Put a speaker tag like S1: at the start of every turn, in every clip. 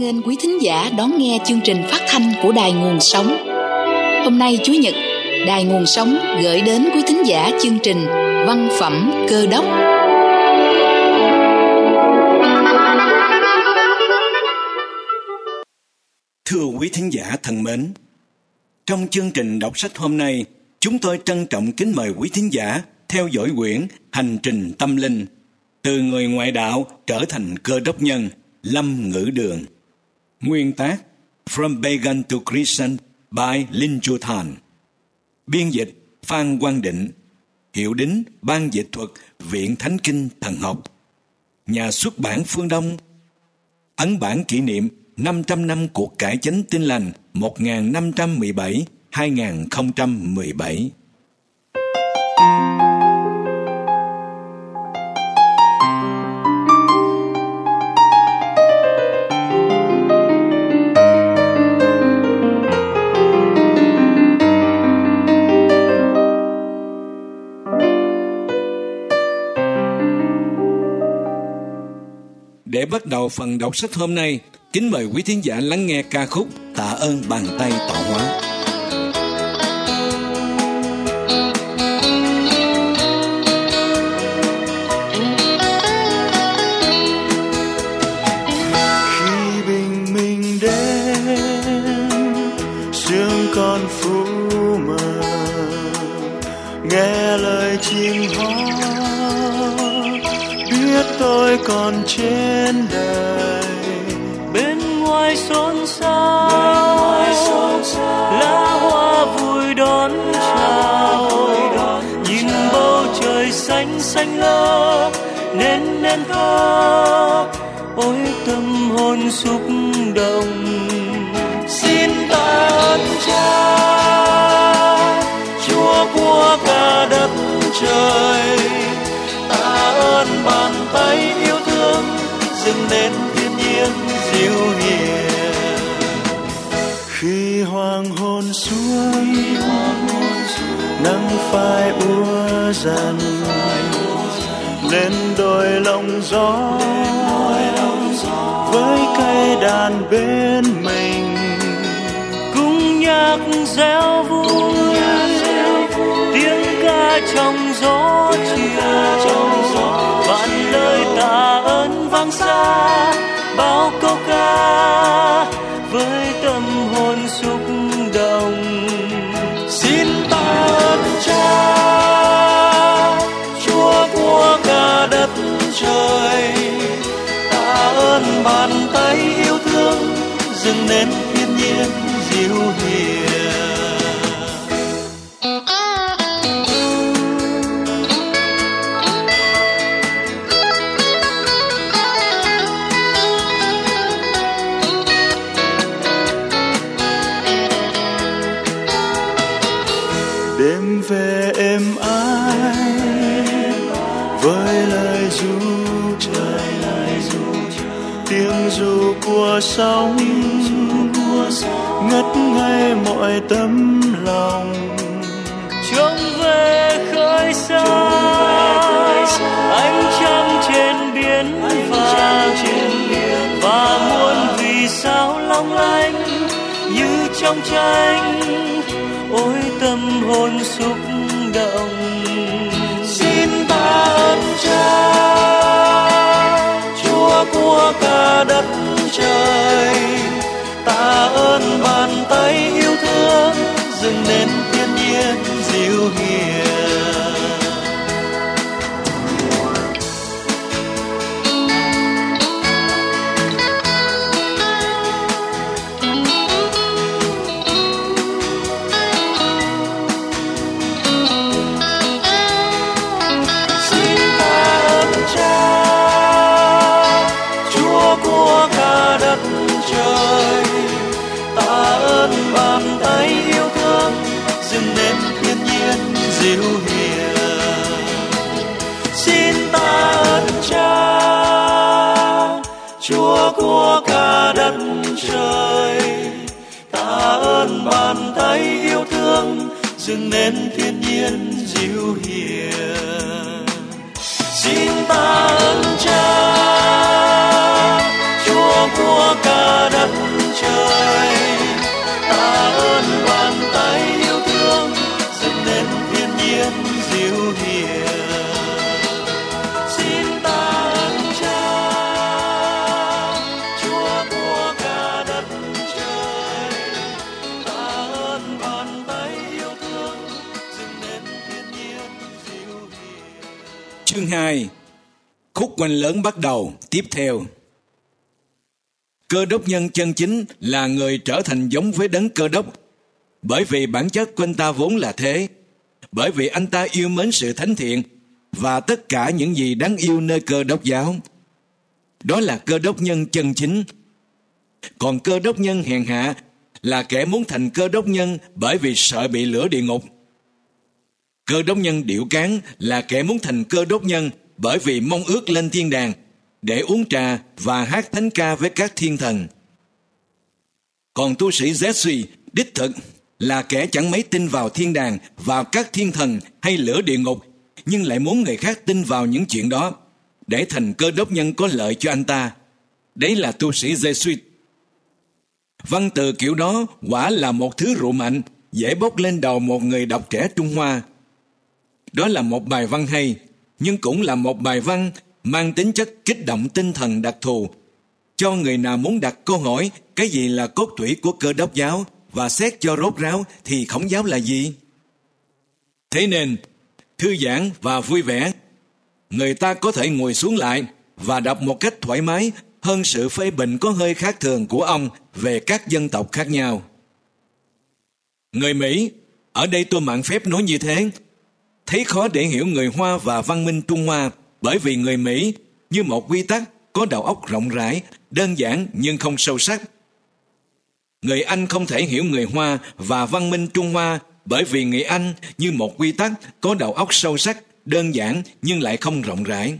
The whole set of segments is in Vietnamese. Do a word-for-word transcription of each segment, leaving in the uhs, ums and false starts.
S1: nghênh quý thính giả đón nghe chương trình phát thanh của Đài Nguồn Sống. Hôm nay Chủ nhật, Đài Nguồn Sống gửi đến quý thính giả chương trình Văn phẩm Cơ đốc.
S2: Thưa quý thính giả thân mến, trong chương trình đọc sách hôm nay, chúng tôi trân trọng kính mời quý thính giả theo dõi quyển Hành trình tâm linh, từ người ngoại đạo trở thành cơ đốc nhân, Lâm Ngữ Đường. Nguyên tác From Pagan to Christian by Linh Chu Thành. Biên dịch Phan Quang Định. Hiệu đính Ban dịch thuật Viện Thánh Kinh Thần học. Nhà xuất bản Phương Đông. Ấn bản kỷ niệm năm trăm năm cuộc cải chánh Tin lành một nghìn năm trăm mười bảy đến hai nghìn không trăm mười bảy. Để bắt đầu phần đọc sách hôm nay, kính mời quý thính giả lắng nghe ca khúc Tạ ơn bàn tay tạo hóa.
S3: Khi bình minh đến, sương còn phủ mờ, nghe lời chim hót, biết tôi còn trên đời. Bên ngoài xôn xao, lá hoa vui đón chào, nhìn bầu trời xanh xanh lơ nên nên thơ, ôi tâm hồn xúc động. Xin tạ ơn Cha, Chúa của cả đất trời, tạ ơn bàn tay yêu thương dừng đến thiên nhiên dịu hiền. Khi hoàng hôn xuống, nắng phai úa dần lên đồi lộng gió, với cây đàn bên mình cùng nhạc reo vui, tiếng ca trong gió chiều, vạn lời tạ ơn vang xa, bao câu ca với tâm hồn xúc động. Xin tạ ơn Cha, Chúa của cả đất trời, tạ ơn bàn tay yêu thương dừng nên thiên nhiên dịu hiền. Đêm về êm ái với lời ru trời, tiếng ru của sóng ngất ngây mọi tấm lòng. Trông về khơi xa, ánh trăng trên biển vàng, và muôn vì sao long lanh như trong tranh, ôi tâm hồn xúc động. Xin tạ ơn Cha, Chúa của cả đất trời, tạ ơn bàn tay yêu thương dừng nên thiên nhiên dịu hiền. Dịu hiền. Xin tạ ơn Cha, Chúa của cả đất trời, tạ ơn bàn tay yêu thương dừng nên thiên nhiên dịu hiền. Xin tạ ơn Cha, Chúa của cả đất
S2: Chương hai. Khúc quanh lớn bắt đầu. Tiếp theo, Cơ đốc nhân chân chính là người trở thành giống với đấng Cơ đốc, bởi vì bản chất của anh ta vốn là thế, bởi vì anh ta yêu mến sự thánh thiện và tất cả những gì đáng yêu nơi Cơ đốc giáo. Đó là Cơ đốc nhân chân chính. Còn Cơ đốc nhân hèn hạ là kẻ muốn thành Cơ đốc nhân bởi vì sợ bị lửa địa ngục. Cơ đốc nhân điệu cáng là kẻ muốn thành Cơ đốc nhân bởi vì mong ước lên thiên đàng để uống trà và hát thánh ca với các thiên thần. Còn tu sĩ Giê-suy đích thực là kẻ chẳng mấy tin vào thiên đàng, vào các thiên thần hay lửa địa ngục, nhưng lại muốn người khác tin vào những chuyện đó để thành Cơ đốc nhân có lợi cho anh ta. Đấy là tu sĩ Giê-suy. Văn từ kiểu đó quả là một thứ rượu mạnh, dễ bốc lên đầu một người đọc trẻ Trung Hoa. Đó là một bài văn hay, nhưng cũng là một bài văn mang tính chất kích động tinh thần đặc thù cho người nào muốn đặt câu hỏi cái gì là cốt tủy của Cơ đốc giáo, và xét cho rốt ráo thì Khổng giáo là gì. Thế nên, thư giãn và vui vẻ, người ta có thể ngồi xuống lại và đọc một cách thoải mái hơn sự phê bình có hơi khác thường của ông về các dân tộc khác nhau. Người Mỹ, ở đây tôi mạn phép nói như thế, thấy khó để hiểu người Hoa và văn minh Trung Hoa, bởi vì người Mỹ như một quy tắc có đầu óc rộng rãi, đơn giản nhưng không sâu sắc. Người Anh không thể hiểu người Hoa và văn minh Trung Hoa bởi vì người Anh như một quy tắc có đầu óc sâu sắc, đơn giản nhưng lại không rộng rãi.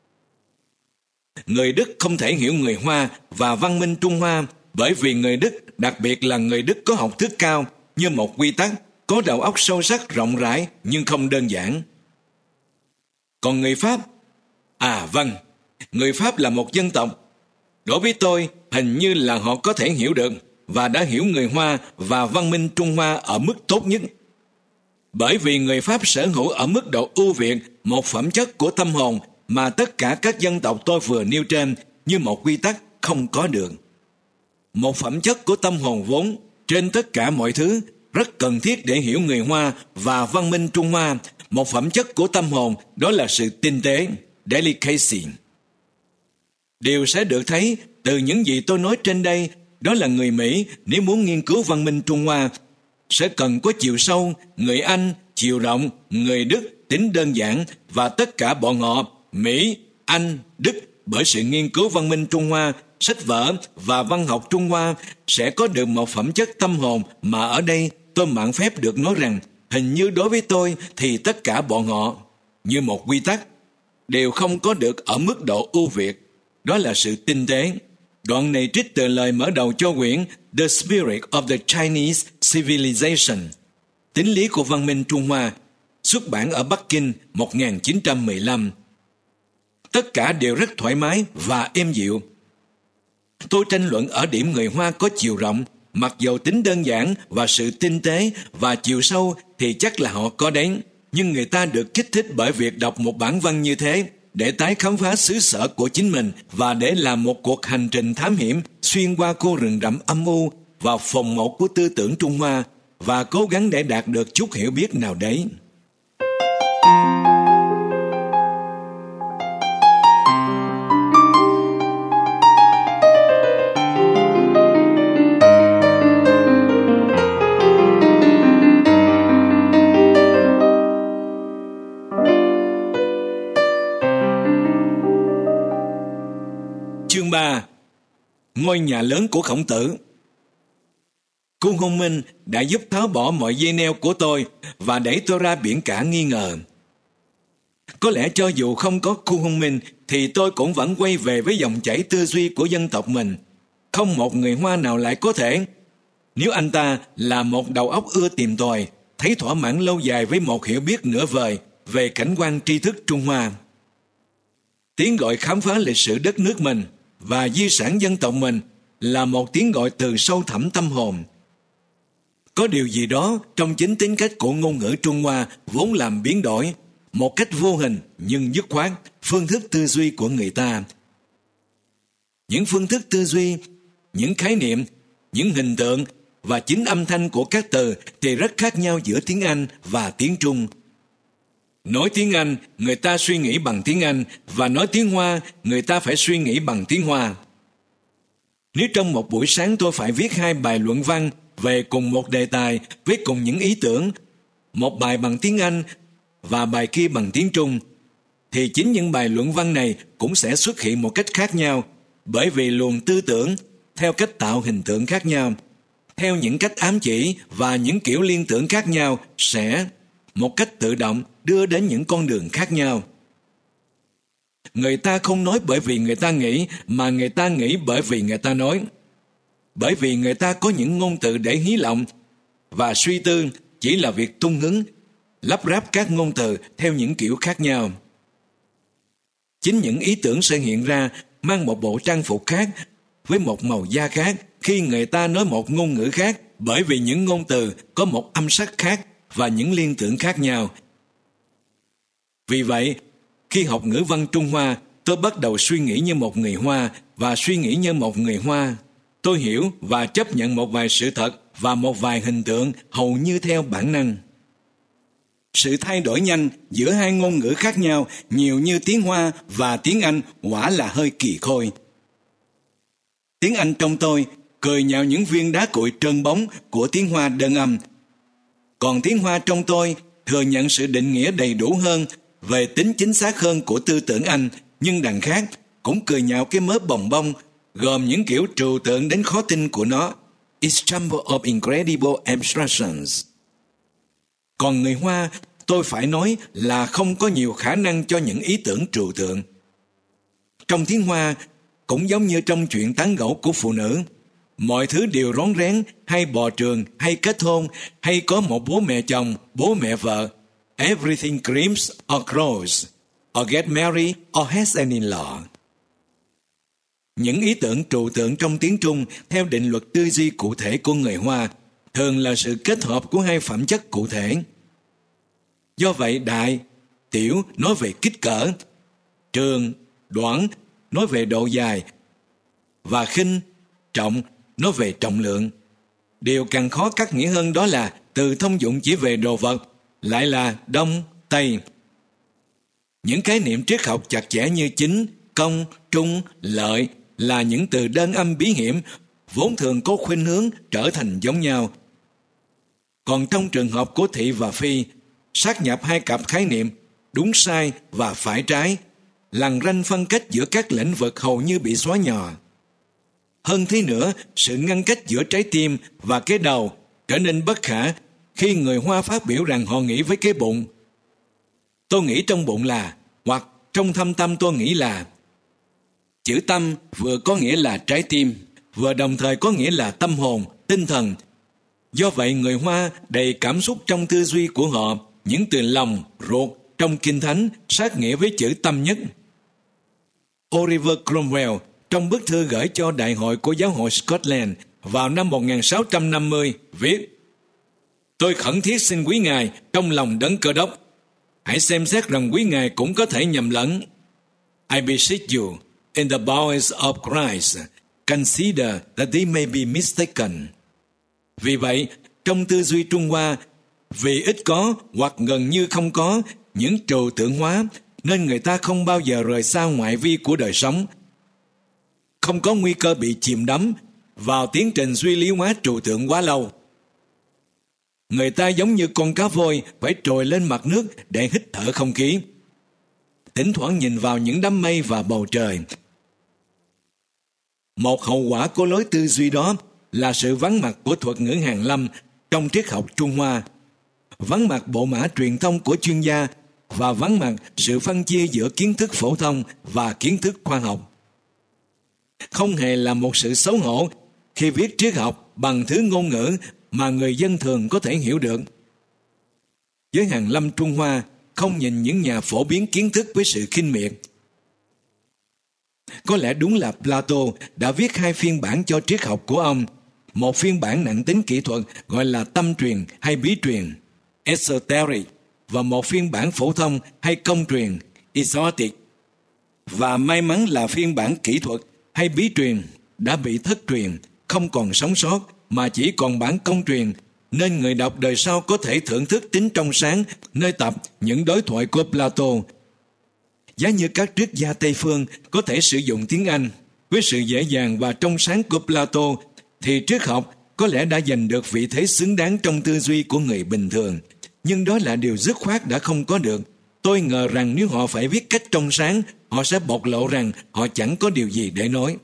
S2: Người Đức không thể hiểu người Hoa và văn minh Trung Hoa bởi vì người Đức, đặc biệt là người Đức có học thức cao, như một quy tắc có đầu óc sâu sắc, rộng rãi nhưng không đơn giản. Còn người Pháp, à vâng, người Pháp là một dân tộc. Đối với tôi, hình như là họ có thể hiểu được và đã hiểu người Hoa và văn minh Trung Hoa ở mức tốt nhất. Bởi vì người Pháp sở hữu ở mức độ ưu việt một phẩm chất của tâm hồn mà tất cả các dân tộc tôi vừa nêu trên như một quy tắc không có được. Một phẩm chất của tâm hồn vốn trên tất cả mọi thứ rất cần thiết để hiểu người Hoa và văn minh Trung Hoa. Một phẩm chất của tâm hồn đó là sự tinh tế, delicacy. Điều sẽ được thấy từ những gì tôi nói trên đây, đó là người Mỹ nếu muốn nghiên cứu văn minh Trung Hoa sẽ cần có chiều sâu, người Anh chiều rộng, người Đức tính đơn giản, và tất cả bọn họ Mỹ, Anh, Đức bởi sự nghiên cứu văn minh Trung Hoa, sách vở và văn học Trung Hoa sẽ có được một phẩm chất tâm hồn mà ở đây tôi mạn phép được nói rằng hình như đối với tôi thì tất cả bọn họ như một quy tắc đều không có được ở mức độ ưu việt, đó là sự tinh tế. Đoạn này trích từ lời mở đầu cho quyển The Spirit of the Chinese Civilization, tính lý của văn minh Trung Hoa, xuất bản ở Bắc Kinh một nghìn chín trăm mười lăm. Tất cả đều rất thoải mái và êm dịu. Tôi tranh luận ở điểm người Hoa có chiều rộng, mặc dầu tính đơn giản và sự tinh tế và chiều sâu thì chắc là họ có đấy, nhưng người ta được kích thích bởi việc đọc một bản văn như thế để tái khám phá xứ sở của chính mình và để làm một cuộc hành trình thám hiểm xuyên qua khu rừng rậm âm u vào phòng mộ của tư tưởng Trung Hoa và cố gắng để đạt được chút hiểu biết nào đấy. Chương ba. Ngôi nhà lớn của Khổng Tử. Cu Hông Minh đã giúp tháo bỏ mọi dây neo của tôi và đẩy tôi ra biển cả nghi ngờ. Có lẽ cho dù không có Cu Hông Minh thì tôi cũng vẫn quay về với dòng chảy tư duy của dân tộc mình. Không một người Hoa nào lại có thể. Nếu anh ta là một đầu óc ưa tìm tòi, thấy thỏa mãn lâu dài với một hiểu biết nửa vời về cảnh quan tri thức Trung Hoa. Tiếng gọi khám phá lịch sử đất nước mình và di sản dân tộc mình là một tiếng gọi từ sâu thẳm tâm hồn. Có điều gì đó trong chính tính cách của ngôn ngữ Trung Hoa vốn làm biến đổi, một cách vô hình nhưng dứt khoát, phương thức tư duy của người ta. Những phương thức tư duy, những khái niệm, những hình tượng và chính âm thanh của các từ thì rất khác nhau giữa tiếng Anh và tiếng Trung. Nói tiếng Anh, người ta suy nghĩ bằng tiếng Anh, và nói tiếng Hoa, người ta phải suy nghĩ bằng tiếng Hoa. Nếu trong một buổi sáng tôi phải viết hai bài luận văn về cùng một đề tài với cùng những ý tưởng, một bài bằng tiếng Anh và bài kia bằng tiếng Trung, thì chính những bài luận văn này cũng sẽ xuất hiện một cách khác nhau, bởi vì luồng tư tưởng, theo cách tạo hình tượng khác nhau, theo những cách ám chỉ và những kiểu liên tưởng khác nhau sẽ, một cách tự động, đưa đến những con đường khác nhau. Người ta không nói bởi vì người ta nghĩ, mà người ta nghĩ bởi vì người ta nói. Bởi vì người ta có những ngôn từ để hí lộng, và suy tư chỉ là việc tung hứng, lắp ráp các ngôn từ theo những kiểu khác nhau. Chính những ý tưởng sẽ hiện ra mang một bộ trang phục khác, với một màu da khác, khi người ta nói một ngôn ngữ khác, bởi vì những ngôn từ có một âm sắc khác và những liên tưởng khác nhau. Vì vậy, khi học ngữ văn Trung Hoa, tôi bắt đầu suy nghĩ như một người Hoa và suy nghĩ như một người Hoa. Tôi hiểu và chấp nhận một vài sự thật và một vài hình tượng hầu như theo bản năng. Sự thay đổi nhanh giữa hai ngôn ngữ khác nhau, nhiều như tiếng Hoa và tiếng Anh, quả là hơi kỳ khôi. Tiếng Anh trong tôi cười nhạo những viên đá cuội trơn bóng của tiếng Hoa đơn âm. Còn tiếng Hoa trong tôi thừa nhận sự định nghĩa đầy đủ hơn về tính chính xác hơn của tư tưởng Anh, nhưng đằng khác cũng cười nhạo cái mớ bồng bông gồm những kiểu trừu tượng đến khó tin của nó. It's jumble of incredible abstractions. Còn người Hoa, tôi phải nói là không có nhiều khả năng cho những ý tưởng trừu tượng. Trong tiếng Hoa, cũng giống như trong chuyện tán gẫu của phụ nữ, mọi thứ đều rón rén, hay bò trường, hay kết hôn, hay có một bố mẹ chồng, bố mẹ vợ. Everything creams or grows, or get married, or has an in-law. Những ý tưởng trừu tượng trong tiếng Trung theo định luật tư duy cụ thể của người Hoa thường là sự kết hợp của hai phẩm chất cụ thể. Do vậy, đại, tiểu nói về kích cỡ, trường, đoạn nói về độ dài, và khinh, trọng nói về trọng lượng. Điều càng khó cắt nghĩa hơn đó là từ thông dụng chỉ về đồ vật lại là đông, tây. Những khái niệm triết học chặt chẽ như chính, công, trung, lợi là những từ đơn âm bí hiểm vốn thường có khuynh hướng trở thành giống nhau. Còn trong trường hợp của thị và phi, sát nhập hai cặp khái niệm đúng sai và phải trái, lằn ranh phân cách giữa các lĩnh vực hầu như bị xóa nhòa. Hơn thế nữa, sự ngăn cách giữa trái tim và cái đầu trở nên bất khả khi người Hoa phát biểu rằng họ nghĩ với cái bụng. Tôi nghĩ trong bụng là, hoặc trong thâm tâm tôi nghĩ là. Chữ tâm vừa có nghĩa là trái tim, vừa đồng thời có nghĩa là tâm hồn, tinh thần. Do vậy, người Hoa đầy cảm xúc trong tư duy của họ, những từ lòng, ruột trong Kinh Thánh sát nghĩa với chữ tâm nhất. Oliver Cromwell trong bức thư gửi cho Đại hội của Giáo hội Scotland vào năm một nghìn sáu trăm năm mươi viết: Tôi khẩn thiết xin quý ngài trong lòng Đấng Cơ Đốc, hãy xem xét rằng quý ngài cũng có thể nhầm lẫn. I beseech you, in the bowels of Christ, consider that they may be mistaken. Vì vậy, trong tư duy Trung Hoa, vì ít có hoặc gần như không có những trừu tượng hóa, nên người ta không bao giờ rời xa ngoại vi của đời sống, không có nguy cơ bị chìm đắm vào tiến trình duy lý hóa trừu tượng quá lâu. Người ta giống như con cá voi phải trồi lên mặt nước để hít thở không khí, thỉnh thoảng nhìn vào những đám mây và bầu trời. Một hậu quả của lối tư duy đó là sự vắng mặt của thuật ngữ hàn lâm trong triết học Trung Hoa, vắng mặt bộ mã truyền thông của chuyên gia và vắng mặt sự phân chia giữa kiến thức phổ thông và kiến thức khoa học. Không hề là một sự xấu hổ khi viết triết học bằng thứ ngôn ngữ mà người dân thường có thể hiểu được. Giới hàn lâm Trung Hoa không nhìn những nhà phổ biến kiến thức với sự khinh miệt. Có lẽ đúng là Plato đã viết hai phiên bản cho triết học của ông, một phiên bản nặng tính kỹ thuật gọi là tâm truyền hay bí truyền, esoteric, và một phiên bản phổ thông hay công truyền, exotic. Và may mắn là phiên bản kỹ thuật hay bí truyền đã bị thất truyền, không còn sống sót, mà chỉ còn bản công truyền nên người đọc đời sau có thể thưởng thức tính trong sáng nơi tập Những đối thoại của Plato. Giá như các triết gia Tây phương có thể sử dụng tiếng Anh với sự dễ dàng và trong sáng của Plato, thì triết học có lẽ đã giành được vị thế xứng đáng trong tư duy của người bình thường. Nhưng đó là điều dứt khoát đã không có được. Tôi ngờ rằng nếu họ phải viết cách trong sáng, họ sẽ bộc lộ rằng họ chẳng có điều gì để nói.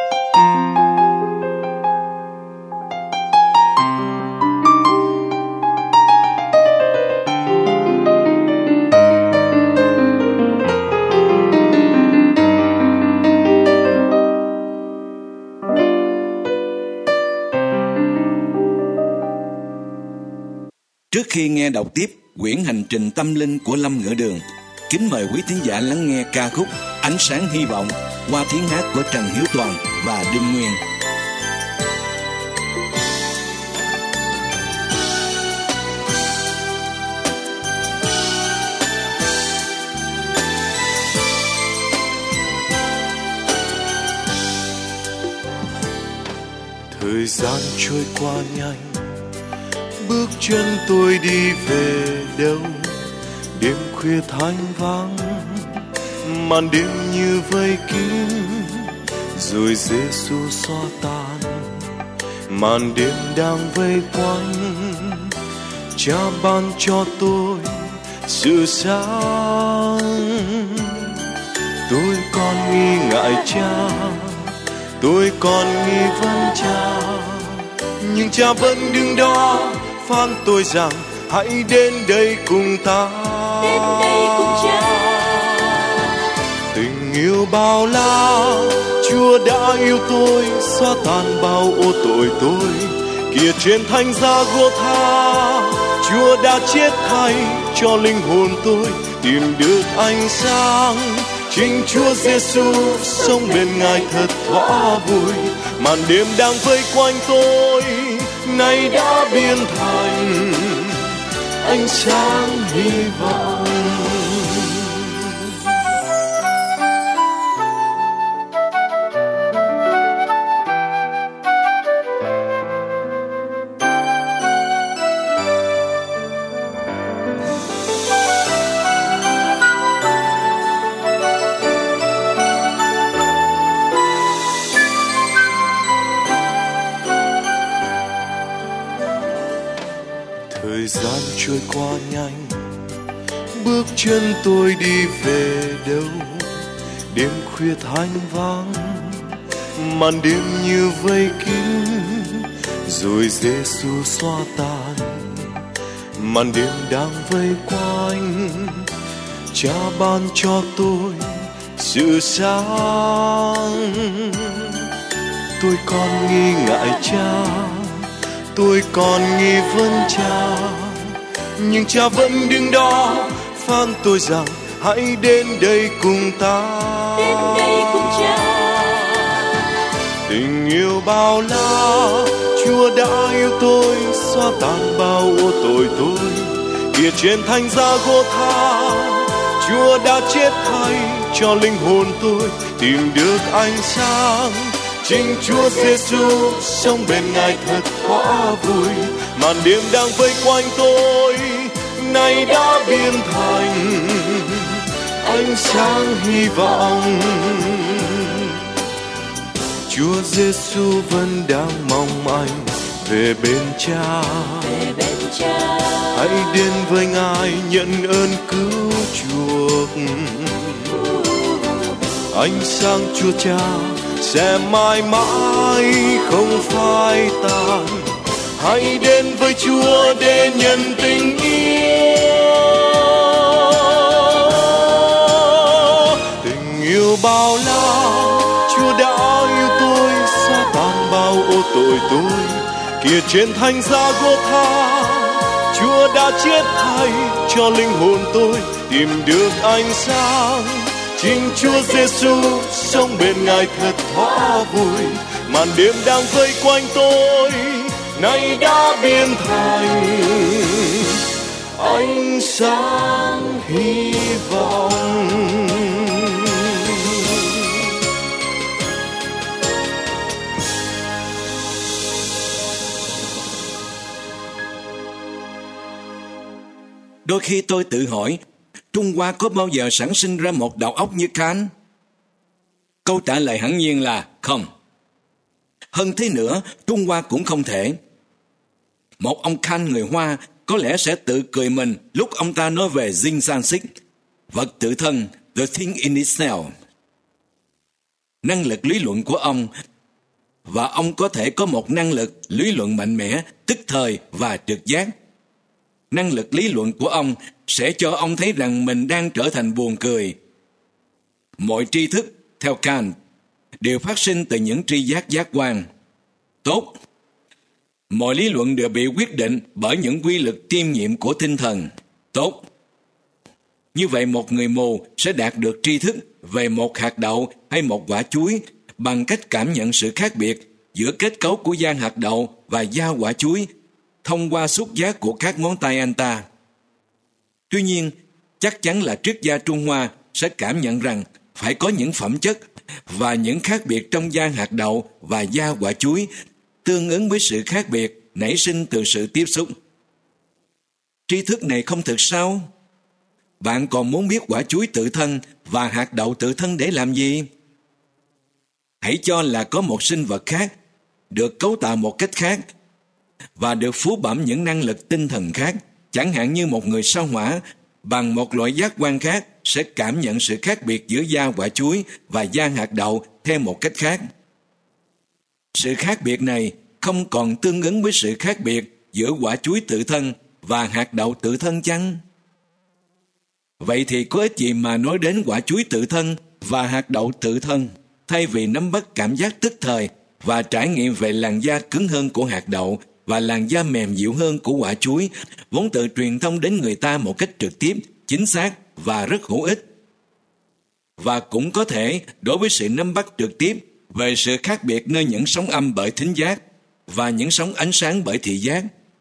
S2: Trước khi nghe đọc tiếp quyển Hành trình tâm linh của Lâm Ngựa Đường, kính mời quý thính giả lắng nghe ca khúc Ánh sáng hy vọng qua tiếng hát của Trần Hiếu Toàn và Đinh Nguyên.
S4: Thời gian trôi qua nhanh, bước chân tôi đi về đâu? Đêm khuya thanh vắng, màn đêm như vây kín, rồi Giêsu xóa tan. Màn đêm đang vây quanh, Cha ban cho tôi sự sáng. Tôi còn nghi ngại Cha, tôi còn nghi vấn Cha, nhưng Cha vẫn đứng đó phán tôi rằng hãy đến đây cùng ta.
S5: Đến đây cùng Cha.
S4: Tình yêu bao la, Chúa đã yêu tôi, xóa tan bao ô tội tôi. Kìa trên thánh giá Gô-tha, Chúa đã chết thay cho linh hồn tôi tìm được ánh sáng. Chính Chúa Giêsu sống bên Ngài thật thỏa vui. Màn đêm đang vây quanh tôi nay đã biến thành ánh sáng hy vọng. Thời gian trôi qua nhanh, bước chân tôi đi về đâu? Đêm khuya thanh vắng, màn đêm như vây kín, rồi Giêsu xóa tan. Màn đêm đang vây quanh, Cha ban cho tôi sự sáng. Tôi còn nghi ngại Cha, tôi còn nghi vấn Cha, nhưng Cha vẫn đứng đó phán tôi rằng hãy đến đây cùng ta.
S5: Đến đây cùng Cha.
S4: Tình yêu bao la, Chúa đã yêu tôi, xóa tan bao ô tội tôi. Kìa trên thánh giá Gô-tha, Chúa đã chết thay cho linh hồn tôi tìm được ánh sáng. Chính Chúa Giêsu sống bên Ngài thật thỏa vui. Màn đêm đang vây quanh tôi nay đã biến thành ánh sáng hy vọng. Chúa Giêsu vẫn đang mong anh về bên Cha.
S5: Về bên Cha.
S4: Hãy đến với Ngài nhận ơn cứu chuộc. Ánh sáng Chúa Cha sẽ mãi mãi không phai tàn. Hãy đến với Chúa để nhận tình yêu. Tình yêu bao la, Chúa đã yêu tôi, xóa tan bao ô tội tôi. Kìa trên thánh giá Gô-tha, Chúa đã chết thay cho linh hồn tôi tìm được ánh sáng. Chính Chúa Giêsu sống bên Ngài thật thỏa vui. Màn đêm đang vây quanh tôi nay đã biến thành ánh sáng hy vọng.
S2: đôi khi tôi tự hỏi, Trung Hoa có bao giờ sản sinh ra một đầu óc như Kant? Câu trả lời hẳn nhiên là không. Hơn thế nữa, Trung Hoa cũng không thể. Một ông Kant người Hoa có lẽ sẽ tự cười mình lúc ông ta nói về Dinh San Xích, vật tự thân, the thing in itself. Năng lực lý luận của ông, và ông có thể có một năng lực lý luận mạnh mẽ, tức thời và trực giác. Năng lực lý luận của ông sẽ cho ông thấy rằng mình đang trở thành buồn cười. Mọi tri thức, theo Kant, đều phát sinh từ những tri giác giác quan. Tốt. Mọi lý luận đều bị quyết định bởi những quy luật tiêm nhiệm của tinh thần. Tốt. Như vậy một người mù sẽ đạt được tri thức về một hạt đậu hay một quả chuối bằng cách cảm nhận sự khác biệt giữa kết cấu của gian hạt đậu và da quả chuối thông qua xúc giác của các ngón tay anh ta. Tuy nhiên, chắc chắn là triết gia Trung Hoa sẽ cảm nhận rằng phải có những phẩm chất và những khác biệt trong da hạt đậu và da quả chuối tương ứng với sự khác biệt nảy sinh từ sự tiếp xúc. Tri thức này không thực sao? Bạn còn muốn biết quả chuối tự thân và hạt đậu tự thân để làm gì? Hãy cho là có một sinh vật khác, được cấu tạo một cách khác, và được phú bẩm những năng lực tinh thần khác, chẳng hạn như một người sao hỏa, bằng một loại giác quan khác sẽ cảm nhận sự khác biệt giữa da quả chuối và da hạt đậu theo một cách khác. Sự khác biệt này không còn tương ứng với sự khác biệt giữa quả chuối tự thân và hạt đậu tự thân chăng? Vậy thì có ích gì mà nói đến quả chuối tự thân và hạt đậu tự thân, thay vì nắm bắt cảm giác tức thời và trải nghiệm về làn da cứng hơn của hạt đậu và làn da mềm dịu hơn của quả chuối, vốn tự truyền thông đến người ta một cách trực tiếp, chính xác và rất hữu ích. Và cũng có thể đối với sự nắm bắt trực tiếp về sự khác biệt nơi những sóng âm bởi thính giác và những sóng ánh sáng bởi thị giác.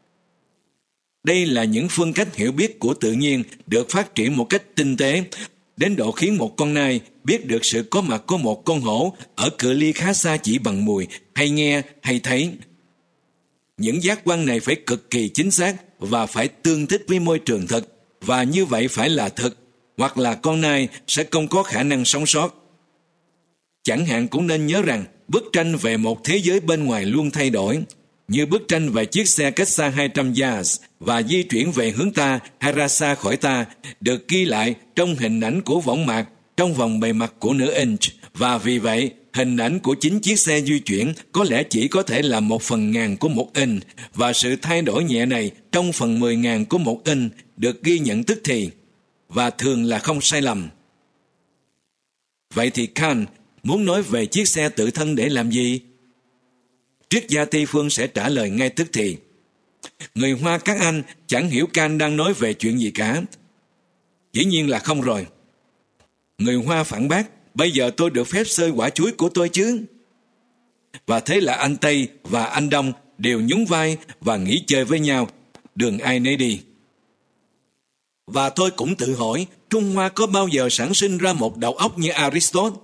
S2: Đây là những phương cách hiểu biết của tự nhiên được phát triển một cách tinh tế, đến độ khiến một con nai biết được sự có mặt của một con hổ ở cự ly khá xa chỉ bằng mùi, hay nghe, hay thấy. Những giác quan này phải cực kỳ chính xác và phải tương thích với môi trường thực, và như vậy phải là thực, hoặc là con nai sẽ không có khả năng sống sót. Chẳng hạn cũng nên nhớ rằng bức tranh về một thế giới bên ngoài luôn thay đổi, như bức tranh về chiếc xe cách xa hai trăm yards và di chuyển về hướng ta hay ra xa khỏi ta được ghi lại trong hình ảnh của võng mạc trong vòng bề mặt của nửa inch, và vì vậy hình ảnh của chính chiếc xe di chuyển có lẽ chỉ có thể là một phần ngàn của một inch, và sự thay đổi nhẹ này trong phần mười ngàn của một inch được ghi nhận tức thì, và thường là không sai lầm. Vậy thì Kant muốn nói về chiếc xe tự thân để làm gì? Triết gia Tây phương sẽ trả lời ngay tức thì. Người Hoa các anh chẳng hiểu Kant đang nói về chuyện gì cả. Dĩ nhiên là không rồi. Người Hoa phản bác, bây giờ tôi được phép xơi quả chuối của tôi chứ? Và thế là anh Tây và anh Đông đều nhún vai và nghỉ chơi với nhau, đường ai nấy đi. Và tôi cũng tự hỏi, Trung Hoa có bao giờ sản sinh ra một đầu óc như Aristotle?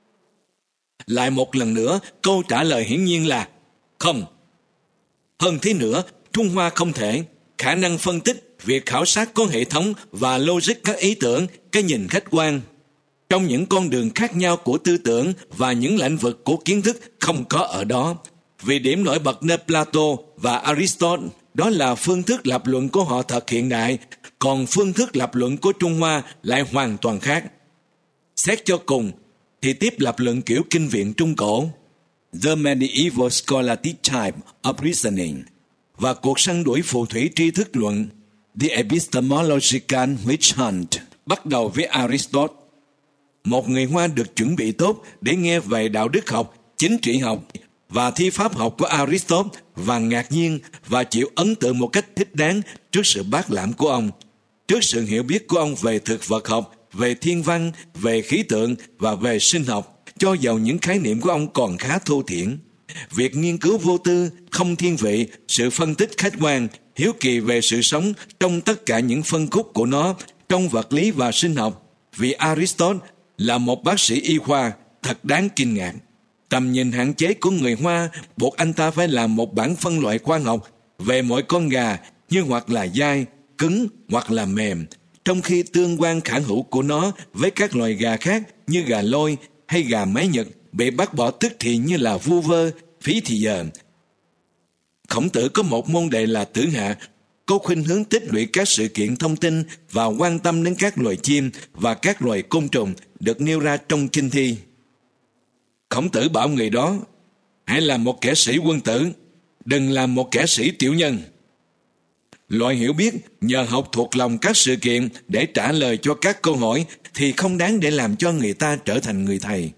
S2: Lại một lần nữa, câu trả lời hiển nhiên là không. Hơn thế nữa, Trung Hoa không thể, khả năng phân tích, việc khảo sát có hệ thống và logic các ý tưởng, cái nhìn khách quan trong những con đường khác nhau của tư tưởng và những lĩnh vực của kiến thức không có ở đó. Vì điểm nổi bật nơi Plato và Aristotle đó là phương thức lập luận của họ thật hiện đại, còn phương thức lập luận của Trung Hoa lại hoàn toàn khác. Xét cho cùng thì tiếp lập luận kiểu kinh viện Trung Cổ, The Medieval Scholastic Type of Reasoning, và cuộc săn đuổi phù thủy tri thức luận, The Epistemological Witch Hunt, bắt đầu với Aristotle. Một người Hoa được chuẩn bị tốt để nghe về đạo đức học, chính trị học và thi pháp học của Aristotle và ngạc nhiên và chịu ấn tượng một cách thích đáng trước sự bác lãm của ông, trước sự hiểu biết của ông về thực vật học, về thiên văn, về khí tượng và về sinh học, cho dầu những khái niệm của ông còn khá thô thiển. Việc nghiên cứu vô tư, không thiên vị, sự phân tích khách quan, hiếu kỳ về sự sống trong tất cả những phân khúc của nó, trong vật lý và sinh học, vì Aristotle là một bác sĩ y khoa thật đáng kinh ngạc. Tầm nhìn hạn chế của người Hoa buộc anh ta phải làm một bản phân loại khoa học về mỗi con gà như hoặc là dai, cứng hoặc là mềm, trong khi tương quan khả hữu của nó với các loài gà khác như gà lôi hay gà mái Nhật bị bác bỏ tức thì như là vu vơ, phí thì giờ. Khổng Tử có một môn đệ là Tử Hạ, có khuynh hướng tích lũy các sự kiện thông tin và quan tâm đến các loài chim và các loài côn trùng được nêu ra trong kinh thi. Khổng Tử bảo người đó: hãy là một kẻ sĩ quân tử, đừng làm một kẻ sĩ tiểu nhân. Loại hiểu biết nhờ học thuộc lòng các sự kiện để trả lời cho các câu hỏi thì không đáng để làm cho người ta trở thành người thầy.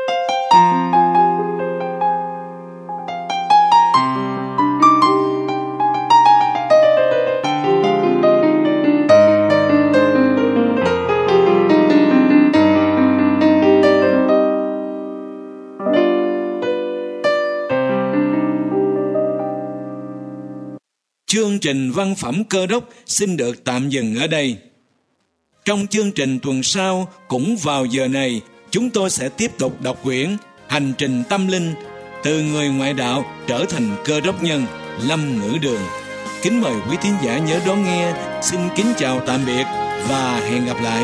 S2: Chương trình văn phẩm Cơ Đốc xin được tạm dừng ở đây. Trong chương trình tuần sau, cũng vào giờ này, chúng tôi sẽ tiếp tục đọc quyển Hành trình tâm linh, từ người ngoại đạo trở thành Cơ Đốc nhân, Lâm Ngữ Đường. Kính mời quý thính giả nhớ đón nghe. Xin kính chào tạm biệt và hẹn gặp lại.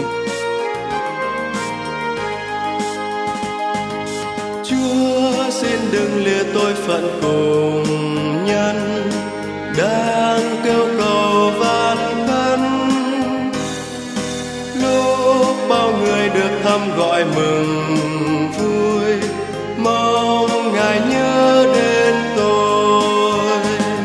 S4: Chúa xin đừng lìa tôi phận cùng nhân, đang kêu cầu van khấn. Lúc bao người được thăm gọi mừng vui, mong Ngài nhớ đến tôi.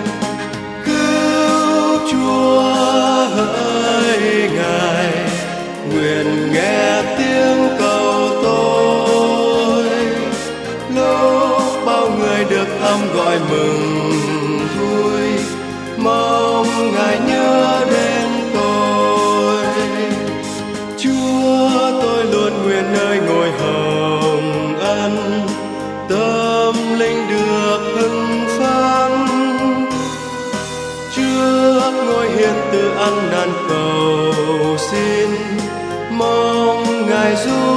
S4: Cứu Chúa hỡi Ngài, nguyện nghe tiếng cầu tôi. Lúc bao người được thăm gọi mừng vui, mong Ngài nhớ đến tôi. Chúa tôi luôn nguyện nơi ngôi hồng ân, tâm linh được hưng phấn. Trước ngôi hiền từ ăn năn cầu xin, mong Ngài giúp